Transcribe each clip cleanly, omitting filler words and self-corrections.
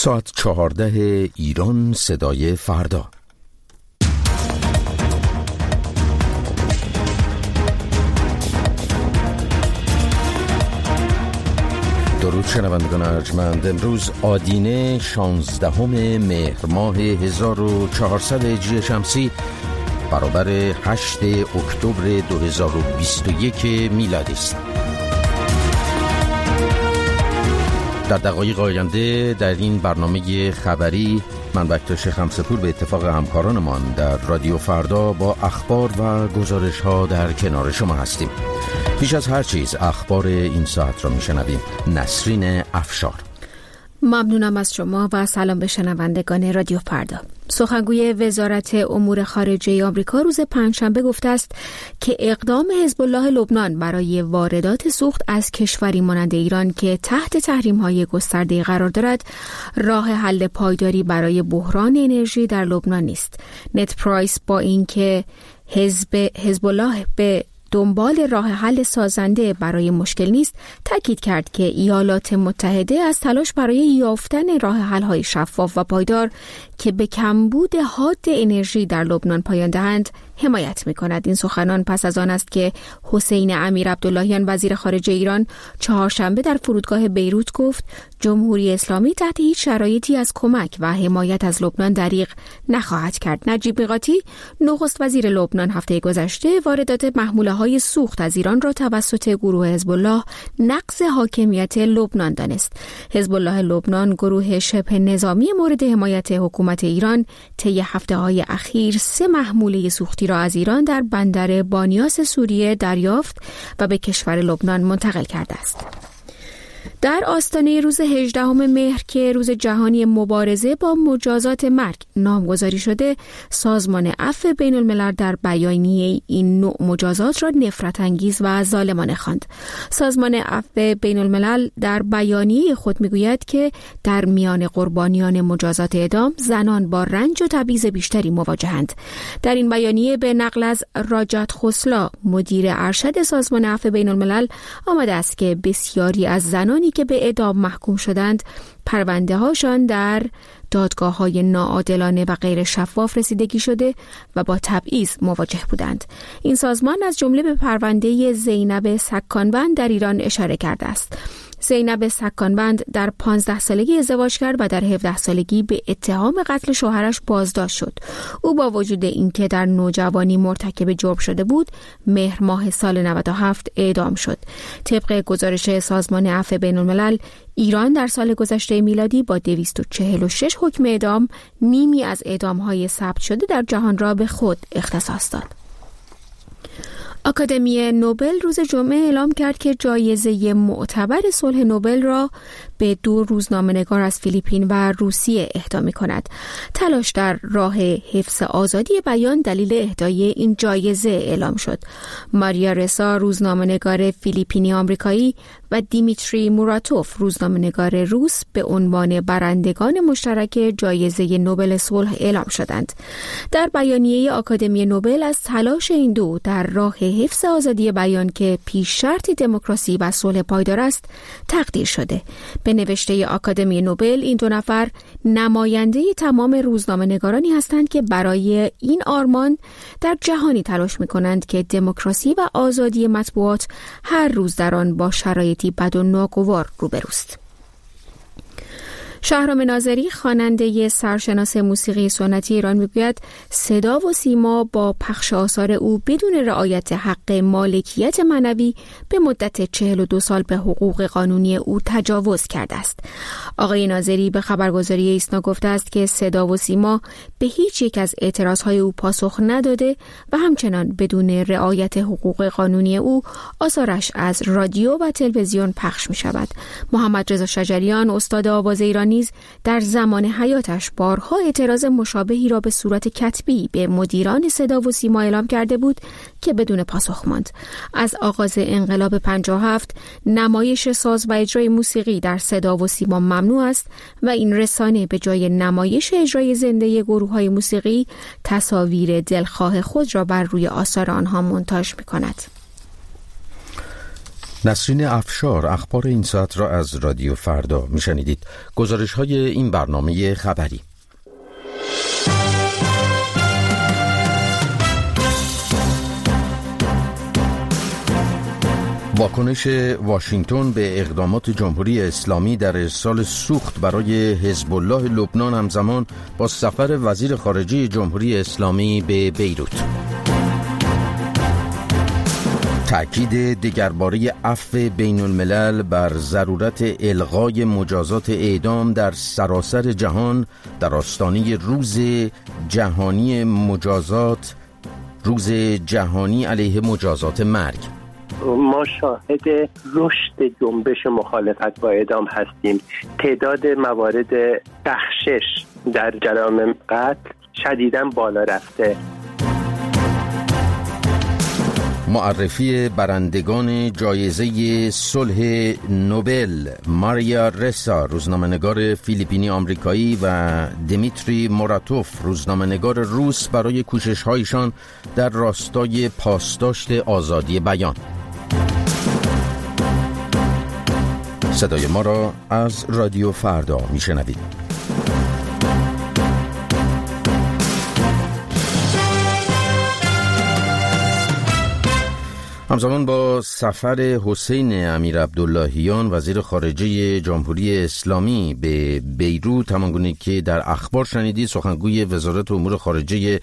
ساعت 14 ایران، صدای فردا. درود شنوندگان ارجمند. امروز آدینه 16 مهر ماه 1400 هجری شمسی برابر 8 اکتبر 2021 میلادی است. در دقایق آینده در این برنامه خبری من بکتاش خمسپور به اتفاق همکارانمان در رادیو فردا با اخبار و گزارش ها در کنار شما هستیم. پیش از هر چیز اخبار این ساعت را میشنویم. نسرین افشار: ممنونم از شما و سلام به شنوندگان رادیو فردا. سخنگوی وزارت امور خارجه آمریکا روز پنجشنبه گفته است که اقدام حزب الله لبنان برای واردات سوخت از کشوری مانند ایران که تحت تحریم‌های گسترده قرار دارد راه حل پایداری برای بحران انرژی در لبنان نیست. نت پرایس با اینکه حزب الله به دنبال راه حل سازنده برای مشکل نیست، تاکید کرد که ایالات متحده از تلاش برای یافتن راه حل‌های شفاف و پایدار که به کمبود حاد انرژی در لبنان پایان دهند حمایت می‌کند. این سخنان پس از آن است که حسین امیر عبداللهیان وزیر خارجه ایران چهارشنبه در فرودگاه بیروت گفت جمهوری اسلامی تحت هیچ شرایطی از کمک و حمایت از لبنان دریغ نخواهد کرد. نجیب میقاتی نخست وزیر لبنان هفته گذشته واردات محموله‌های سوخت از ایران را توسط گروه حزب الله نقض حاکمیت لبنان دانست. حزب الله لبنان، گروه شبه نظامی مورد حمایت حکومت ایران، طی هفته‌های اخیر 3 محموله سوختی را از ایران در بندر بانیاس سوریه دریافت و به کشور لبنان منتقل کرده است. در آستانه روز 18 مهر که روز جهانی مبارزه با مجازات مرگ نامگذاری شده، سازمان عفو بین الملل در بیانیه این نوع مجازات را نفرت انگیز و ظالمانه خواند. سازمان عفو بین الملل در بیانیه خود میگوید که در میان قربانیان مجازات اعدام زنان با رنج و تبعیض بیشتری مواجهند. در این بیانیه به نقل از راجات خسلا، مدیر ارشد سازمان عفو بین الملل، آمده است که بسیاری از زنانی که به اعدام محکوم شدند پرونده هاشان در دادگاه‌های ناعادلانه و غیر شفاف رسیدگی شده و با تبعیض مواجه بودند. این سازمان از جمله به پرونده زینب سکانبند در ایران اشاره کرده است. زینب سکانبند در 15 سالگی ازدواج کرد و در 17 سالگی به اتهام قتل شوهرش بازداشت شد. او با وجود اینکه در نوجوانی مرتکب جرم شده بود، مهر ماه سال 97 اعدام شد. طبق گزارش سازمان عفو بین الملل، ایران در سال گذشته میلادی با 246 حکم اعدام، نیمی از اعدام‌های ثبت شده در جهان را به خود اختصاص داد. آکادمی نوبل روز جمعه اعلام کرد که جایزه معتبر صلح نوبل را به 2 روزنامه‌نگار از فیلیپین و روسیه اهدا می‌کند. تلاش در راه حفظ آزادی بیان دلیل اهدای این جایزه اعلام شد. ماریا رسا، روزنامه‌نگار فیلیپینی آمریکایی، و دیمیتری موراتوف، روزنامه‌نگار روس، به عنوان برندگان مشترک جایزه نوبل صلح اعلام شدند. در بیانیه آکادمی نوبل از تلاش این دو در راه حفظ آزادی بیان که پیش شرط دموکراسی و صلح پایدار است تقدیر شده. به نوشته آکادمی نوبل، این 2 نفر نماینده تمام روزنامه‌نگارانی هستند که برای این آرمان در جهانی تلاش می‌کنند که دموکراسی و آزادی مطبوعات هر روز در آن با شرایطی بد و ناگوار روبروست. شهرام ناظری، خواننده سرشناس موسیقی سنتی ایران، میگوید صدا و سیما با پخش آثار او بدون رعایت حق مالکیت معنوی به مدت 42 سال به حقوق قانونی او تجاوز کرده است. آقای ناظری به خبرگزاری ایسنا گفته است که صدا و سیما به هیچ یک از اعتراضهای او پاسخ نداده و همچنان بدون رعایت حقوق قانونی او آثارش از رادیو و تلویزیون پخش می شود. محمد رضا شجریان، استاد آواز ایران، نیز در زمان حیاتش بارها اعتراض مشابهی را به صورت کتبی به مدیران صدا و سیما اعلام کرده بود که بدون پاسخ ماند. از آغاز انقلاب 57 نمایش ساز و اجرای موسیقی در صدا و سیما ممنوع است و این رسانه به جای نمایش اجرای زنده گروه‌های موسیقی تصاویر دلخواه خود را بر روی آثار آنها مونتاژ می‌کند. نسرین افشار اخبار این ساعت را از رادیو فردا میشنیدید. گزارش های این برنامه خبری: واکنش واشنگتن به اقدامات جمهوری اسلامی در ارسال سوخت برای حزب الله لبنان همزمان با سفر وزیر خارجه جمهوری اسلامی به بیروت. تأکید دگرباره عفو بین الملل بر ضرورت الغای مجازات اعدام در سراسر جهان در آستانه روز جهانی علیه مجازات مرگ. ما شاهد رشد جنبش مخالفت با اعدام هستیم. تعداد موارد بخشش در جرائم قتل شدیداً بالا رفته. معرفی برندگان جایزه صلح نوبل: ماریا رسا روزنامه‌نگار فیلیپینی آمریکایی و دیمیتری موراتوف روزنامه‌نگار روس برای کوشش‌هایشان در راستای پاسداشت آزادی بیان. صدای ما را از رادیو فردا میشنوید. همزمان با سفر حسین امیرعبداللهیان وزیر خارجه جمهوری اسلامی به بیروت، همانگونه که در اخبار شنیدید، سخنگوی وزارت امور خارجه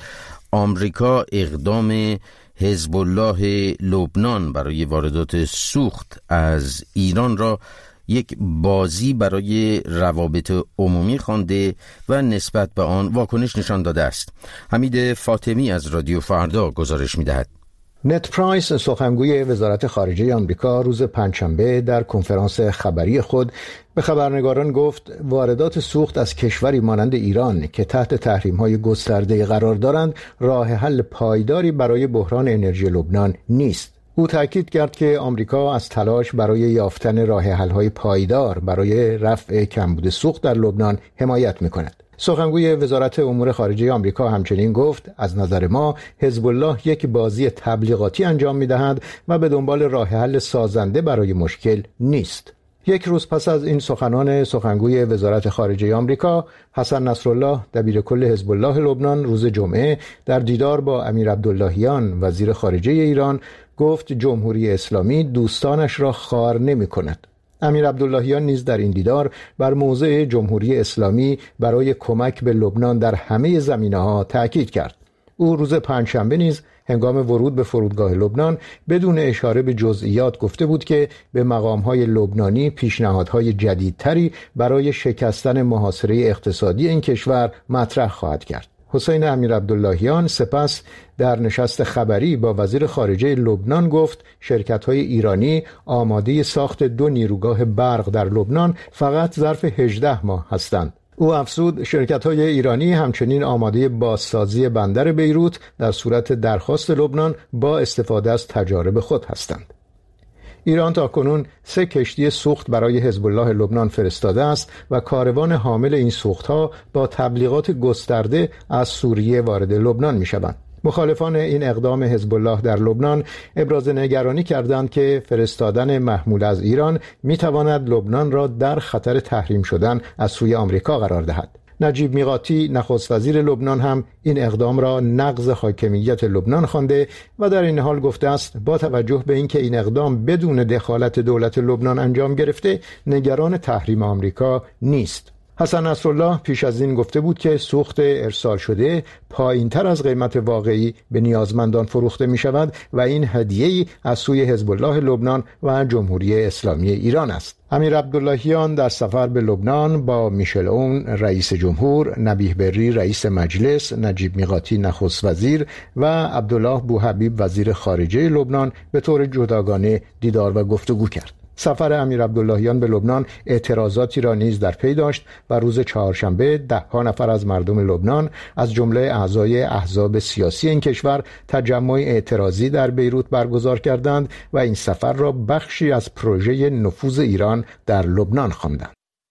آمریکا اقدام حزب الله لبنان برای واردات سوخت از ایران را یک بازی برای روابط عمومی خوانده و نسبت به آن واکنش نشان داده است. حمید فاطمی از رادیو فردا گزارش می‌دهد. نت پرایس سخنگوی وزارت خارجه آمریکا روز پنجشنبه در کنفرانس خبری خود به خبرنگاران گفت واردات سوخت از کشوری مانند ایران که تحت تحریم‌های گسترده قرار دارند راه حل پایداری برای بحران انرژی لبنان نیست. او تاکید کرد که آمریکا از تلاش برای یافتن راه حل‌های پایدار برای رفع کمبود سوخت در لبنان حمایت می‌کند. سخنگوی وزارت امور خارجه آمریکا همچنین گفت از نظر ما حزب الله یک بازی تبلیغاتی انجام می‌دهد و به دنبال راه حل سازنده برای مشکل نیست. یک روز پس از این سخنان سخنگوی وزارت خارجه آمریکا، حسن نصرالله دبیرکل حزب الله لبنان روز جمعه در دیدار با امیرعبداللهیان وزیر خارجه ایران گفت جمهوری اسلامی دوستانش را خوار نمی‌کند. امیرعبداللهیان نیز در این دیدار بر موضع جمهوری اسلامی برای کمک به لبنان در همه زمینه‌ها تأکید کرد. او روز پنجشنبه نیز هنگام ورود به فرودگاه لبنان بدون اشاره به جزئیات گفته بود که به مقام‌های لبنانی پیشنهادهای جدیدتری برای شکستن محاصره اقتصادی این کشور مطرح خواهد کرد. حسین امیرعبداللهیان سپس در نشست خبری با وزیر خارجه لبنان گفت شرکت‌های ایرانی آماده ساخت 2 نیروگاه برق در لبنان فقط ظرف 18 ماه هستند. او افزود شرکت‌های ایرانی همچنین آماده بازسازی بندر بیروت در صورت درخواست لبنان با استفاده از تجارب خود هستند. ایران تاکنون 3 کشتی سوخت برای حزب الله لبنان فرستاده است و کاروان حامل این سوخت‌ها با تبلیغات گسترده از سوریه وارد لبنان می‌شوند. مخالفان این اقدام حزب الله در لبنان ابراز نگرانی کردند که فرستادن محمول از ایران می‌تواند لبنان را در خطر تحریم شدن از سوی آمریکا قرار دهد. نجیب میقاتی نخست وزیر لبنان هم این اقدام را نقض حاکمیت لبنان خوانده و در این حال گفته است با توجه به اینکه این اقدام بدون دخالت دولت لبنان انجام گرفته نگران تحریم آمریکا نیست. حسن نصرالله پیش از این گفته بود که سوخت ارسال شده پایین‌تر از قیمت واقعی به نیازمندان فروخته می شود و این هدیه‌ای از سوی حزب الله لبنان و جمهوری اسلامی ایران است. امیرعبداللهیان در سفر به لبنان با میشل اون رئیس جمهور، نبیه بری رئیس مجلس، نجیب میقاتی نخست وزیر و عبدالله بوحبیب وزیر خارجه لبنان به طور جداگانه دیدار و گفتگو کرد. سفر امیرعبداللهیان به لبنان اعتراضاتی را نیز در پی داشت و روز چهارشنبه 10 نفر از مردم لبنان از جمله اعضای احزاب سیاسی این کشور تجمع اعتراضی در بیروت برگزار کردند و این سفر را بخشی از پروژه نفوذ ایران در لبنان خواندند.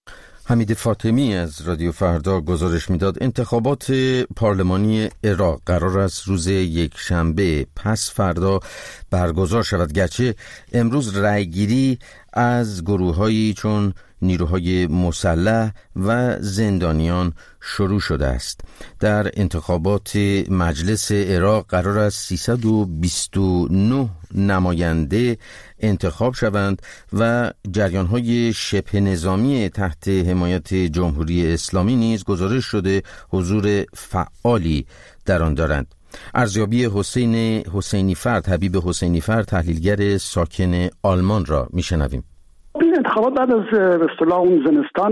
حمید فاطمی از رادیو فردا گزارش میداد انتخابات پارلمانی عراق قرار است روز یکشنبه پس فردا برگزار شود، گرچه امروز رأیگیری از گروه‌هایی چون نیروهای مسلح و زندانیان شروع شده است. در انتخابات مجلس عراق قرار است 329 نماینده انتخاب شوند و جریان‌های شبه نظامی تحت حمایت جمهوری اسلامی نیز گزارش شده حضور فعالی در آن دارند. ارزیابی حسینی فرد، حبیب حسینی فرد، تحلیلگر ساکن آلمان را میشنویم. این انتخابات بعد از به اصطلاح اون زمستان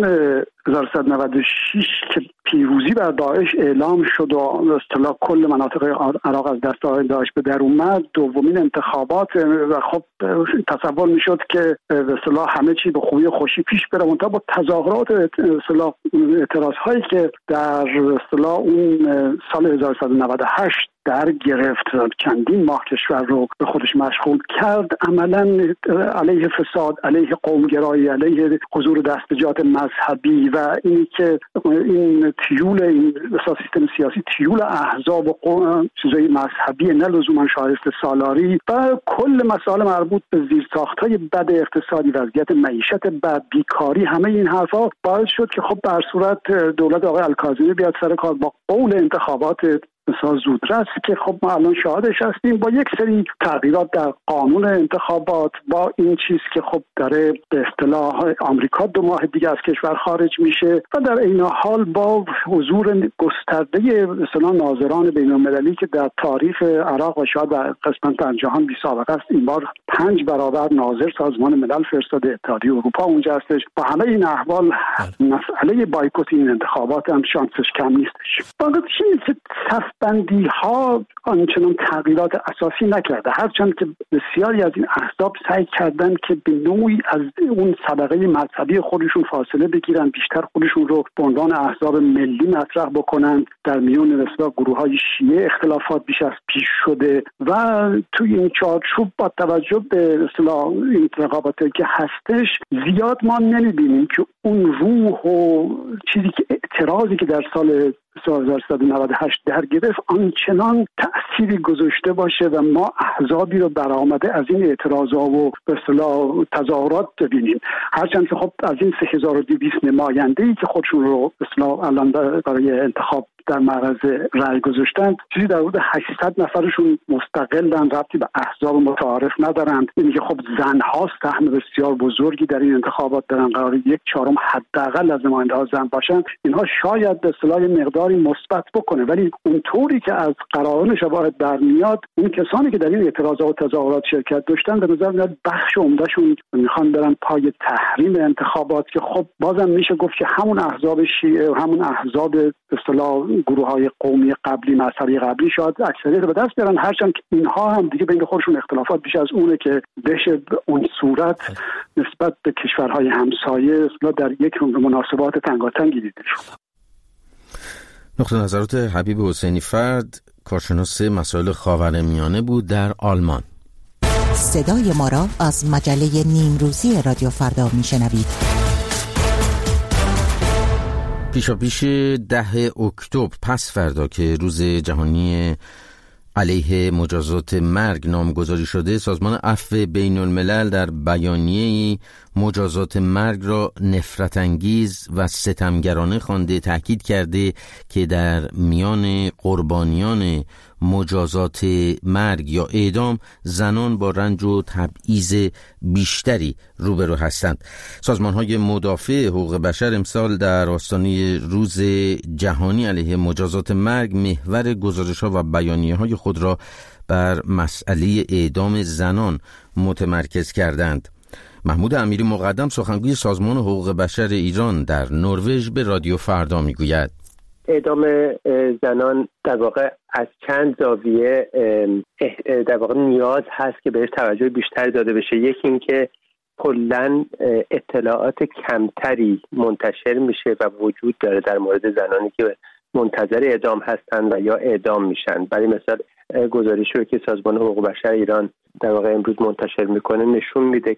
1396 که پیروزی بر داعش اعلام شد و به اصطلاح کل مناطق عراق از دست داعش به در اومد، دومین انتخابات و خب تصور میشد که به اصطلاح همه چی به خوبی و خوشی پیش بره، منتها با تظاهرات به اصطلاح اعتراض هایی که در به اصطلاح اون سال 1398 در گرفت، چندین ماه کشور رو به خودش مشغول کرد، عملاً علیه فساد، علیه قومگرایی، علیه حضور دستجات مذهبی و اینی که این تیول این سیستم سیاسی تیول احزاب و چیزای مذهبی نه لزوما شایست سالاری و کل مسائل مربوط به زیرساخت‌های بد اقتصادی، وضعیت معیشت بد، بیکاری، همه این حرفا باعث شد که خب بر صورت دولت آقای الکاظمی بیاد سر کار با قول انتخابات مثلا زودرس که خب ما الان شاهدش هستیم، با یک سری تغییرات در قانون انتخابات، با این چیز که خب داره به اصطلاح آمریکا 2 ماه دیگه از کشور خارج میشه و در این حال با حضور گسترده مثلا ناظران بین‌المللی که در تاریخ عراق و شاید در قسمت در جهان بی سابقه است، این بار 5 برابر ناظر سازمان ملل فرستاده، اتحادیه اروپا اونجا هستش. با همه این احوال مسئله بایکوت این انتخابات هم شانسش کم نیستش. واقعا چیزی که بندی ها آنچنان تغییرات اساسی نکرده، هرچند که بسیاری از این احزاب سعی کردن که به نوعی از اون سابقه مذهبی خودشون فاصله بگیرن، بیشتر خودشون رو به عنوان احزاب ملی مطرح بکنن. در میون مثلا گروه‌های شیعه اختلافات بیش از پیش شده و توی این چارچوب با توجه به اصطلاح انتخاباتی که هستش زیاد ما نمی‌بینیم که اون روح و چیزی که اعتراضی که در سال 1398 در گرفت آنچنان تأثیری گذاشته باشه و ما احزابی رو برآمده از این اعتراضا و به اصطلاح تظاهرات ببینیم. هرچند که خب از این 3200 نماینده‌ای که خودشون رو به اصطلاح الان برای انتخاب در معرض رأی گذاشتن، چیزی در حدود 800 نفرشون مستقلن، ربطی به احزاب متعارف ندارند. اینی که خب زن‌ها سهم بسیار بزرگی در این انتخابات دارن، قرار 1/4 حداقل از نماینده‌ها زن باشن. اینها شاید به اصطلاح مقداری مثبت بکنه، ولی اونطوری که از قرائن شواهد برمیاد اون کسانی که در این اعتراضات و تظاهرات شرکت داشتن به نظر میاد بخش عمدهشون میخوان برن پای تحریم انتخابات، که خب بازم میشه گفت که همون احزاب شیعه و همون احزاب به اصطلاح گروه‌های قومی قبلی، مذهبی قبلی شاید اکثریت به دست بیارن، هرچند که اینها هم دیگه بین خودشون اختلافات بیش از اونه که بشه به اون صورت نسبت به کشورهای همسایه در یک مناسبات تنگاتنگی دیده شد. نقطه نظرات حبیب حسینی فرد، کارشناس مسائل خاورمیانه بود در آلمان. صدای ما را از مجله نیمروزی رادیو فردا میشنوید. پیشاپیش 10 اکتبر پس فردا که روز جهانی علیه مجازات مرگ نامگذاری شده، سازمان عفو بین الملل در بیانیه‌ای مجازات مرگ را نفرت انگیز و ستمگرانه خوانده، تاکید کرده که در میان قربانیان مجازات مرگ یا اعدام زنان با رنج و تبعیض بیشتری روبرو هستند. سازمان‌های مدافع حقوق بشر امسال در آستانه روز جهانی علیه مجازات مرگ محور گزارش‌ها و بیانیه‌های خود را بر مسئله اعدام زنان متمرکز کردند. محمود امیری مقدم، سخنگوی سازمان حقوق بشر ایران در نروژ، به رادیو فردا میگوید اعدام زنان در واقع از چند زاویه در واقع نیاز هست که بهش توجه بیشتری داده بشه. یکی این که کلاً اطلاعات کمتری منتشر میشه و وجود داره در مورد زنانی که منتظر اعدام هستند و یا اعدام میشن. برای مثال گزارشی رو که سازمان حقوق بشر ایران در واقع امروز منتشر میکنه نشون میده که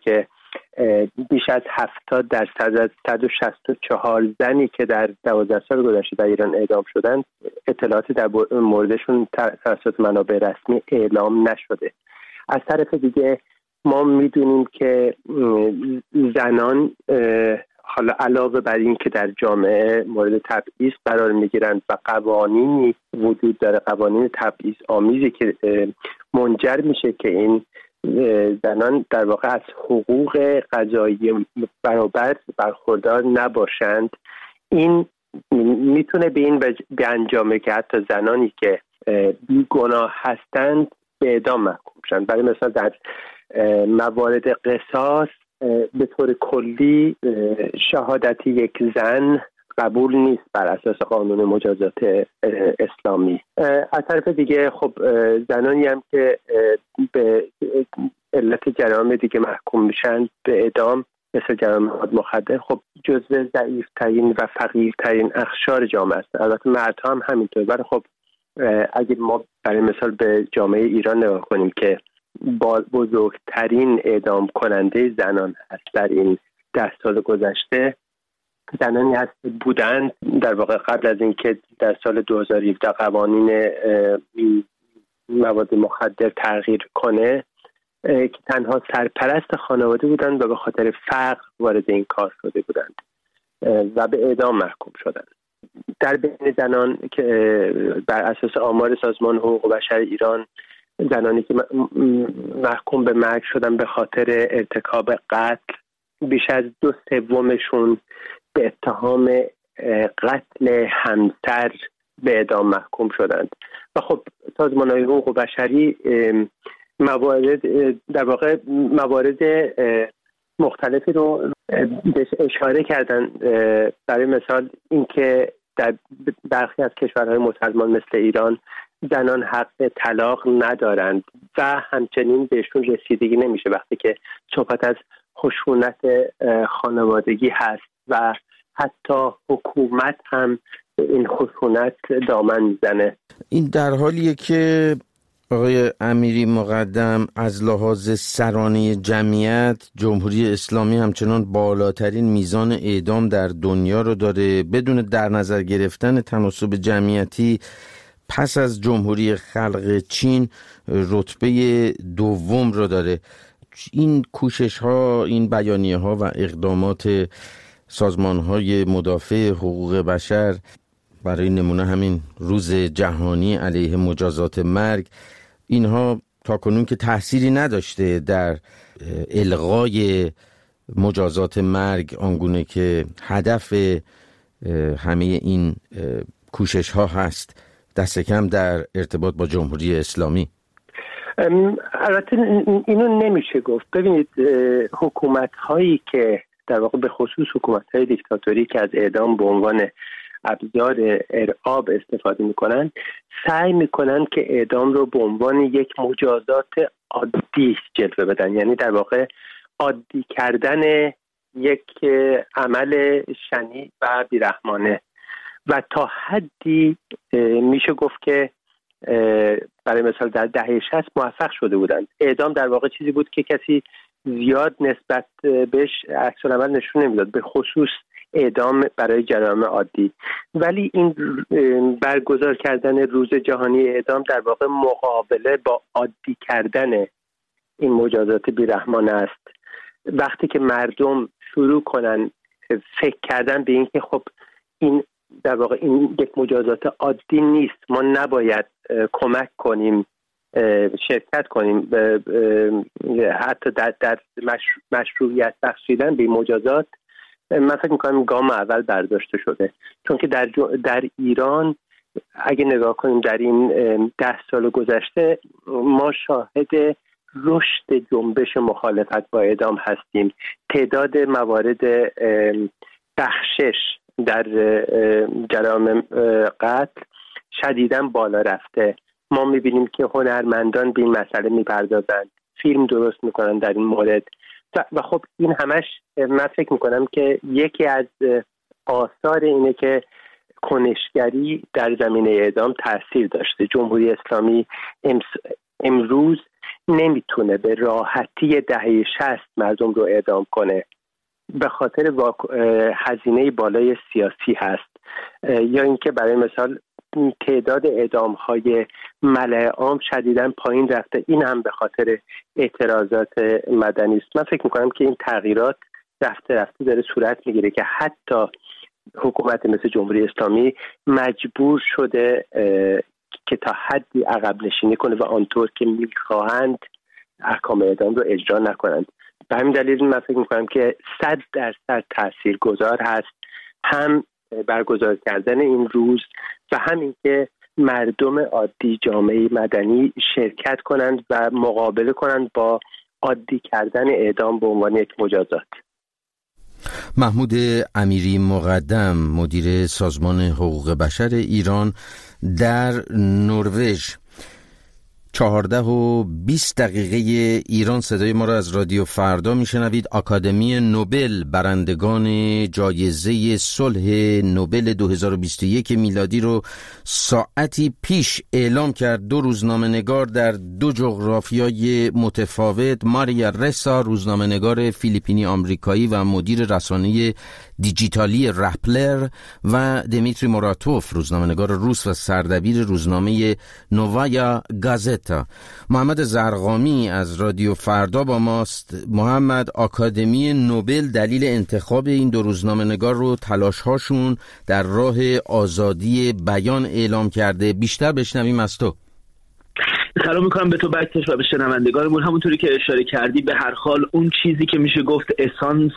بیش از 70% از 164 زنی که در 12 سال گذشته در ایران اعدام شدند اطلاعاتی در موردشون توسط منابع رسمی اعلام نشده. از طرف دیگه ما میدونیم که زنان حالا علاوه بر این که در جامعه مورد تبعیض قرار میگیرند و قوانینی وجود داره، قوانین تبعیض آمیزی که منجر میشه که این زنان در واقع از حقوق قضایی برابر برخوردار نباشند، این میتونه به این به انجامه که حتی زنانی که بیگناه هستند به اعدام محکوم شدند. برای مثال در موارد قصاص به طور کلی شهادت یک زن قبول نیست بر اساس قانون مجازات اسلامی. از طرف دیگه خب زنانی هم که به علت جرائم دیگه محکوم میشن به اعدام مثل جرائم مواد مخدر خب جزو ضعیف‌ترین و فقیرترین اقشار جامعه است. البته مردها هم همینطور، ولی خب اگه ما برای مثال به جامعه ایران نگاه کنیم که بزرگترین اعدام کننده زنان هست در این 10 سال گذشته، زنانی هست بودند در واقع قبل از اینکه در سال 2017 قوانین مواد مخدر تغییر کنه که تنها سرپرست خانواده بودند و به خاطر فقر وارد این کار شده بودند و به اعدام محکوم شدند. در بین زنان که بر اساس آمار سازمان حقوق بشر ایران زنانی که محکوم به مرگ شدن به خاطر ارتکاب قتل بیش از 2/3 به اتهام قتل همسر به اعدام محکوم شدند. و خب سازمان‌های حقوق بشری موارد مختلفی رو اشاره کردن. برای مثال اینکه در برخی از کشورهای مسلمان مثل ایران زنان حق طلاق ندارند و همچنین بهشون رسیدگی نمیشه وقتی که صحبت از خشونت خانوادگی هست و حتی حکومت هم این خشونت دامن میزنه. این در حالیه که آقای امیری مقدم از لحاظ سرانه جمعیت جمهوری اسلامی همچنان بالاترین میزان اعدام در دنیا رو داره بدون در نظر گرفتن تناسب جمعیتی. پس از جمهوری خلق چین رتبه دوم رو داره. این کوشش ها، این بیانیه ها و اقدامات سازمان های مدافع حقوق بشر برای نمونه همین روز جهانی علیه مجازات مرگ، اینها تاکنون که تأثیری نداشته در الغای مجازات مرگ آنگونه که هدف همه این کوشش ها هست، دست کم در ارتباط با جمهوری اسلامی. البته اینو نمیشه گفت. ببینید حکومت هایی که در واقع به خصوص حکومت های دیکتاتوری که از اعدام به عنوان ابزار ارعاب استفاده میکنن سعی میکنن که اعدام رو به عنوان یک مجازات عادی جلوه بدن، یعنی در واقع عادی کردن یک عمل شنیع و بیرحمانه و تا حدی میشه گفت که برای مثال در دهه 60 موفق شده بودند. اعدام در واقع چیزی بود که کسی زیاد نسبت بهش عکس‌العمل نشون نمیداد، به خصوص اعدام برای جرائم عادی. ولی این برگزار کردن روز جهانی اعدام در واقع مقابله با عادی کردن این مجازات بیرحمانه است. وقتی که مردم شروع کنن فکر کردن به این که خب این در واقع این یک مجازات عادی نیست، ما نباید کمک کنیم، شرکت کنیم حتی در مشروعیت بخشیدن به مجازات، من فکر میکنم گام اول برداشته شده. چون که در ایران اگه نگاه کنیم در این 10 سال گذشته ما شاهد رشد جنبش مخالفت با اعدام هستیم. تعداد موارد بخشش در جرائم قتل شدیداً بالا رفته. ما میبینیم که هنرمندان به این مسئله میپردازند، فیلم درست میکنن در این مورد و خب این همش من فکر میکنم که یکی از آثار اینه که کنشگری در زمینه اعدام تاثیر داشته. جمهوری اسلامی امروز نمیتونه به راحتی دهه 60 مردم رو اعدام کنه به خاطر هزینه بالای سیاسی هست، یا اینکه برای مثال تعداد اعدام‌های ملأ عام شدیداً پایین رفته، این هم به خاطر اعتراضات مدنی است. من فکر می‌کنم که این تغییرات رفته رفته داره صورت می‌گیره که حتی حکومت مثل جمهوری اسلامی مجبور شده که تا حدی عقب نشینی کنه و آنطور که می‌خواهند احکام اعدام رو اجرا نکنند. به همین دلیل من فکر می‌کنم که 100% تاثیرگذار هست هم برگزار کردن این روز و همین که مردم عادی، جامعه مدنی شرکت کنند و مقابله کنند با عادی کردن اعدام به عنوان یک مجازات. محمود امیری مقدم، مدیر سازمان حقوق بشر ایران در نروژ. 14:20 ایران صدای ما را از رادیو فردا میشنوید. آکادمی نوبل برندگان جایزه صلح نوبل 2021 میلادی رو ساعتی پیش اعلام کرد. 2 روزنامه‌نگار در 2 جغرافیای متفاوت، ماریا رسا روزنامه‌نگار فیلیپینی آمریکایی و مدیر رسانه دیجیتالی رپلر و دمیتری موراتوف روزنامه‌نگار روس و سردبیر روزنامه نووایا گازتا. محمد زرقامی از رادیو فردا با ماست. محمد، آکادمی نوبل دلیل انتخاب این 2 روزنامه‌نگار رو تلاش‌هاشون در راه آزادی بیان اعلام کرده. بیشتر بشنویم از تو. سلام میکنم به تو بکتش و به شنوندگانمون. همونطوری که اشاره کردی به هر حال اون چیزی که میشه گفت اسانس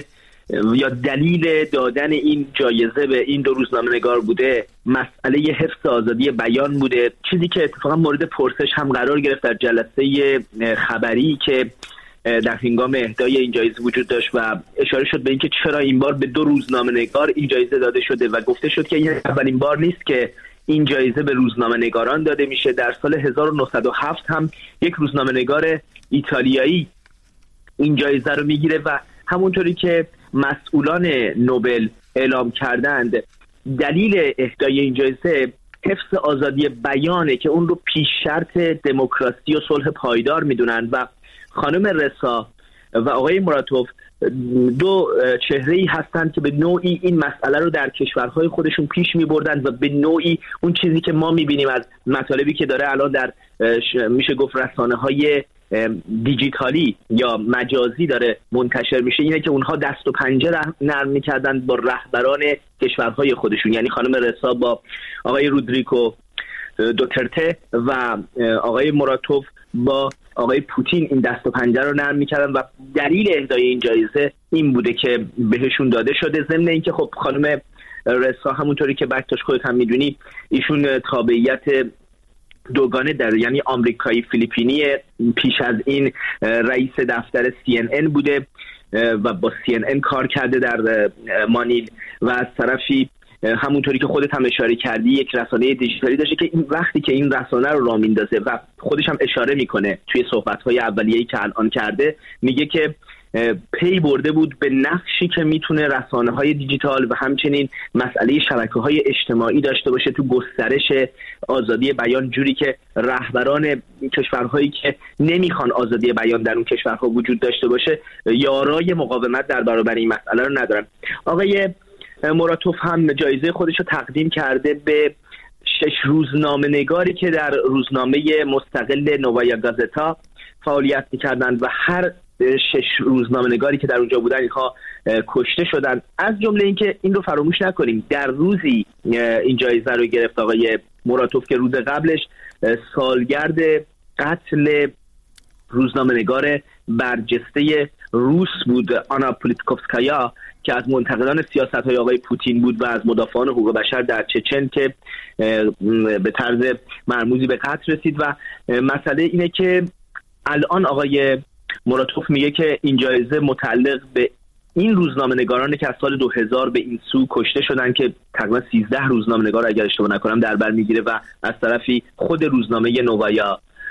یا دلیل دادن این جایزه به این 2 روزنامه‌نگار بوده، مسئله حفظ آزادی بیان بوده، چیزی که اتفاقا مورد پرسش هم قرار گرفت در جلسه خبری که در هنگام اهدای این جایزه وجود داشت و اشاره شد به اینکه چرا این بار به 2 روزنامه‌نگار این جایزه داده شده و گفته شد که این اولین بار نیست که این جایزه به روزنامه‌نگاران داده میشه. در سال 1907 هم یک روزنامه‌نگار ایتالیایی این جایزه رو میگیره و همونطوری که مسئولان نوبل اعلام کردند دلیل اهدای این جایزه حفظ آزادی بیانه که اون رو پیش شرط دموکراسی و صلح پایدار میدونن و خانم رسا و آقای موراتوف 2 چهره‌ای هستند که به نوعی این مسئله رو در کشورهای خودشون پیش می‌بردند و به نوعی اون چیزی که ما می‌بینیم از مطالبی که داره الان در میشه گفت رسانه‌های دیجیتالی یا مجازی داره منتشر میشه اینه که اونها دست و پنجه نرم میکردن با رهبران کشورهای خودشون، یعنی خانم رسا با آقای رودریکو دوترته و آقای موراتوف با آقای پوتین این دست و پنجه رو نرم میکردن و دلیل اهدای این جایزه این بوده که بهشون داده شده. ضمن اینکه خب خانم رسا همونطوری که بکتاش خودت هم میدونی ایشون تابعیت دوگانه در یعنی آمریکایی فیلیپینی، پیش از این رئیس دفتر CNN بوده و با CNN کار کرده در مانیل و از طرفی همونطوری که خودت هم اشاره کردی یک رسانه دیجیتالی داشته که این وقتی که این رسانه رو راه میندازه و خودش هم اشاره میکنه توی صحبت‌های اولیه‌ای که الان کرده، میگه که پی برده بود به نقشی که میتونه رسانه‌های دیجیتال و همچنین مسئله شبکه‌های اجتماعی داشته باشه تو گسترش آزادی بیان، جوری که رهبران کشورهایی که نمیخوان آزادی بیان در اون کشورها وجود داشته باشه یارای مقاومت در برابر این مسئله رو ندارن. آقای موراتوف هم جایزه خودش رو تقدیم کرده به 6 روزنامه‌نگاری که در روزنامه مستقل نووایا گازتا فعالیت می‌کردند و هر 6 روزنامه‌نگاری که در اونجا بودن اینها کشته شدن. از جمله اینکه این رو فراموش نکنیم در روزی این جایزه رو گرفت آقای موراتوف که روز قبلش سالگرد قتل روزنامه‌نگار برجسته روس بود، آنا پولیتکوفسکایا، که از منتقدان سیاست‌های آقای پوتین بود و از مدافعان حقوق بشر در چچن که به طرز مرموزی به قتل رسید. و مسئله اینه که الان آقای موراتوف میگه که این جایزه متعلق به این روزنامه‌نگارانی که از سال 2000 به این سو کشته شدن که تقریبا 13 روزنامه‌نگار اگر اشتباه نکنم در بر میگیره و از طرفی خود روزنامه نووایا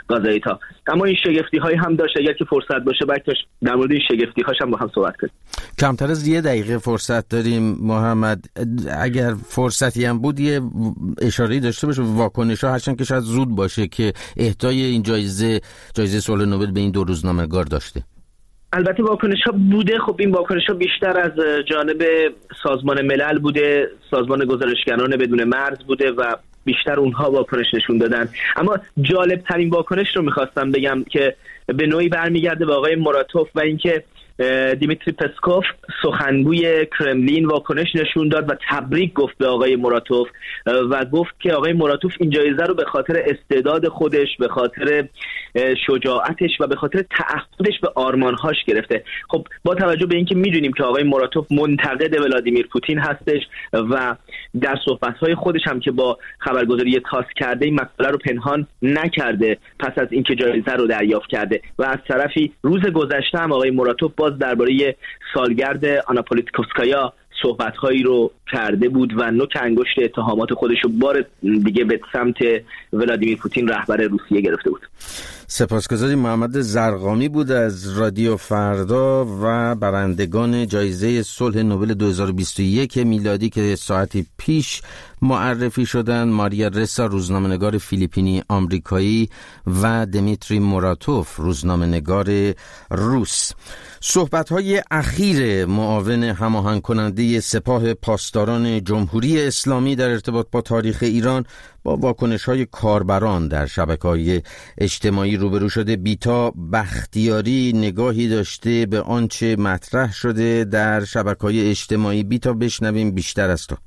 گازایتا. اما این شگفتی های هم داشت. اگر که فرصت باشه بعد در مورد این شگفتی هاش هم با هم صحبت کنیم. کمتر از 1 دقیقه فرصت داریم محمد، اگر فرصتی هم بود یه اشاره‌ای داشته باشه واکنش‌ها، هرچند که شاید زود باشه، که اهدای این جایزه صلح نوبل به این 2 روزنامه‌نگار داشته. البته واکنش‌ها بوده. خب این واکنش‌ها بیشتر از جانب سازمان ملل بوده، سازمان گزارشگران بدون مرز بوده و بیشتر اونها واکنش نشون دادن. اما جالب ترین واکنش رو میخواستم بگم که به نوعی برمیگرده به آقای موراتوف و اینکه دیمیتری پسکوف سخنگوی کرملین واکنش نشون داد و تبریک گفت به آقای موراتوف و گفت که آقای موراتوف این جایزه رو به خاطر استعداد خودش، به خاطر شجاعتش و به خاطر تعهدش به آرمانهاش گرفته. خب با توجه به اینکه میدونیم که آقای موراتوف منتقد ولادیمیر پوتین هستش و در صحبت‌های خودش هم که با خبرگزاری تاس کرده این مسئله رو پنهان نکرده پس از اینکه جایزه رو دریافت کرده و از طرفی روز گذشته هم آقای موراتوف باز درباره سالگرد آنا پولیتکوفسکایا صحبت‌هایی رو کرده بود و نوک انگشت اتهامات خودش رو بار دیگه به سمت ولادیمیر پوتین رهبر روسیه گرفته بود. سپاسگزاریم. محمد زرقامی بود از رادیو فردا و برندگان جایزه صلح نوبل 2021 میلادی که ساعتی پیش معرفی شدند: ماریا رسا روزنامه‌نگار فیلیپینی آمریکایی و دمیتری موراتوف روزنامه‌نگار روس. صحبت‌های اخیر معاون هماهنگ کننده سپاه پاسداران جمهوری اسلامی در ارتباط با تاریخ ایران با واکنش‌های کاربران در شبکه‌های اجتماعی روبرو شده. بیتا بختیاری نگاهی داشته به آنچه مطرح شده در شبکه‌های اجتماعی. بیتا بشنویم بیشتر از تو.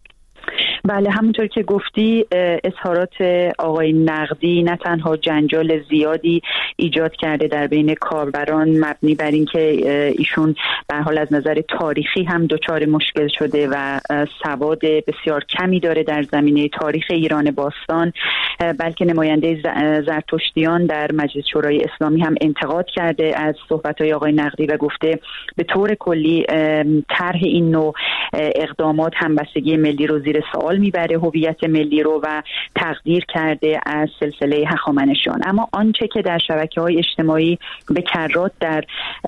بله، همونطور که گفتی اظهارات آقای نقدی نه تنها جنجال زیادی ایجاد کرده در بین کاربران مبنی بر اینکه ایشون به حال از نظر تاریخی هم دچار مشکل شده و سواد بسیار کمی داره در زمینه تاریخ ایران باستان، بلکه نماینده زرتشتیان در مجلس شورای اسلامی هم انتقاد کرده از صحبت‌های آقای نقدی و گفته به طور کلی طرح این نوع اقدامات همبستگی ملی رو زیر سوال میبره، هویت ملی رو، و تقدیر کرده از سلسله هخامنشیان. اما آنچه که در شبکه‌های اجتماعی به کرات در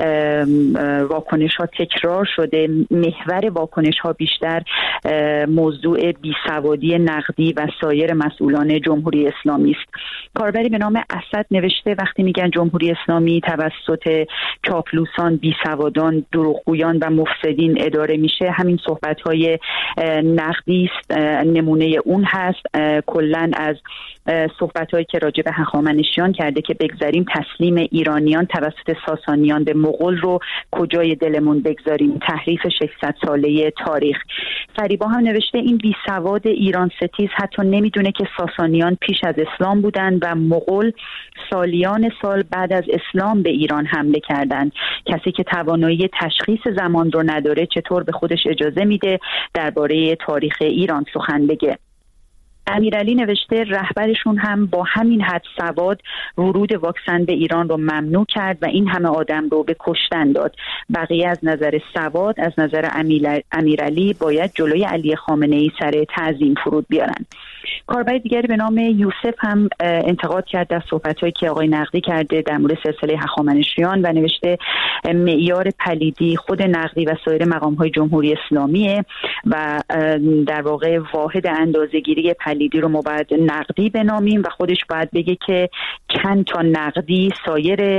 واکنش‌ها تکرار شده، محور واکنش‌ها بیشتر موضوع بیسوادی نقدی و سایر مسئولان جمهوری اسلامی است. کاربری به نام اسد نوشته وقتی میگن جمهوری اسلامی توسط چاپلوسان، بیسوادان، دروغگویان و مفسدین اداره میشه، همین صحبت‌های نقدی است، نمونه اون هست. کلاً از صحبت‌هایی که راجع به هخامنشیان کرده که بگذاریم تسلیم ایرانیان توسط ساسانیان به مغول رو کجای دلمون بگذاریم، تحریف 600 ساله تاریخ. فریبا هم نوشته این بیسواد ایران ستیز حتی نمیدونه که ساسانیان پیش از اسلام بودن و مغول سالیان سال بعد از اسلام به ایران حمله کردند. کسی که توانایی تشخیص زمان رو نداره چطور به خودش اجازه میده درباره تاریخ ایران سخن بگه؟ امیرعلی نوشته رهبرشون هم با همین حد سواد ورود واکسن به ایران رو ممنوع کرد و این همه آدم رو به کشتن داد. بقیه از نظر سواد، از نظر امیرعلی باید جلوی علی خامنه‌ای سر تعظیم فرود بیارن. کاربر دیگری به نام یوسف هم انتقاد کرد در صحبت‌هایی که آقای نقدی کرده در مورد سلسله هخامنشیان و نوشته معیار پلیدی خود نقدی و سایر مقام‌های جمهوری اسلامیه و در واقع واحد اندازه‌گیری پلیدی رو ما باید نقدی بنامیم و خودش باید بگه که چند تا نقدی سایر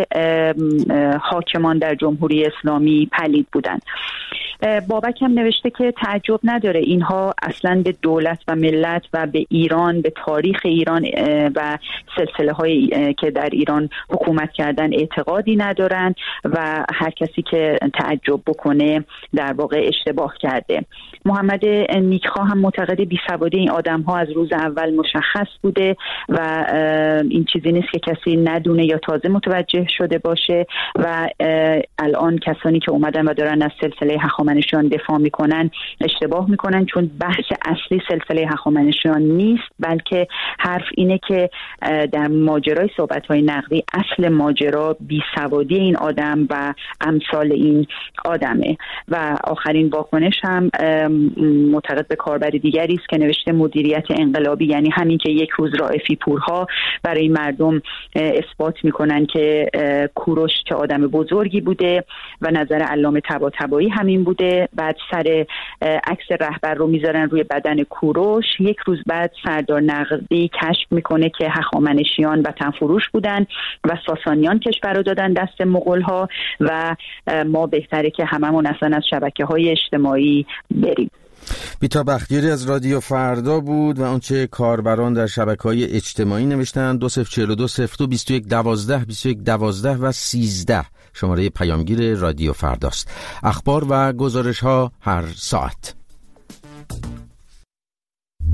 حاکمان در جمهوری اسلامی پلید بودن. بابک هم نوشته که تعجب نداره اینها اصلا به دولت و ملت و به ایران، به تاریخ ایران و سلسله هایی که در ایران حکومت کردن اعتقادی ندارن و هر کسی که تعجب بکنه در واقع اشتباه کرده. محمد نیکخواه هم معتقد بیسوادی این آدم ها از روز اول مشخص بوده و این چیزی نیست که کسی ندونه یا تازه متوجه شده باشه و الان کسانی که اومدن و دارن از سلسله هخامنشیان دفاع میکنن اشتباه میکنن، چون بحث اصلی سلسله هخامنشیان نیست، بلکه حرف اینه که در ماجرای صحبت‌های نقدی اصل ماجرا بیسوادی این آدم و امثال این آدمه. و آخرین واکنش هم معتقد به کاربری دیگری است که نوشته مدیریت انقلابی، یعنی همین که یک روز رائفی پورها برای مردم اثبات میکنن که کوروش چه آدم بزرگی بوده و نظر علامه طباطبایی همین بوده. بعد سر عکس رهبر رو میذارن روی بدن کوروش. یک روز بعد سردار نقدی کشف میکنه که هخامنشیان وطن فروش بودن و ساسانیان کشور رو دادن دست مغول‌ها و ما بهتره که هممون اصلا از شبکه‌های اجتماعی بریم. بیتا بختیاری از رادیو فردا بود و آنچه کاربران در شبکه‌های اجتماعی نوشتن 2042 02 21 12 21 12 و 13 شماره پیامگیر رادیو فرداست. اخبار و گزارش‌ها هر ساعت.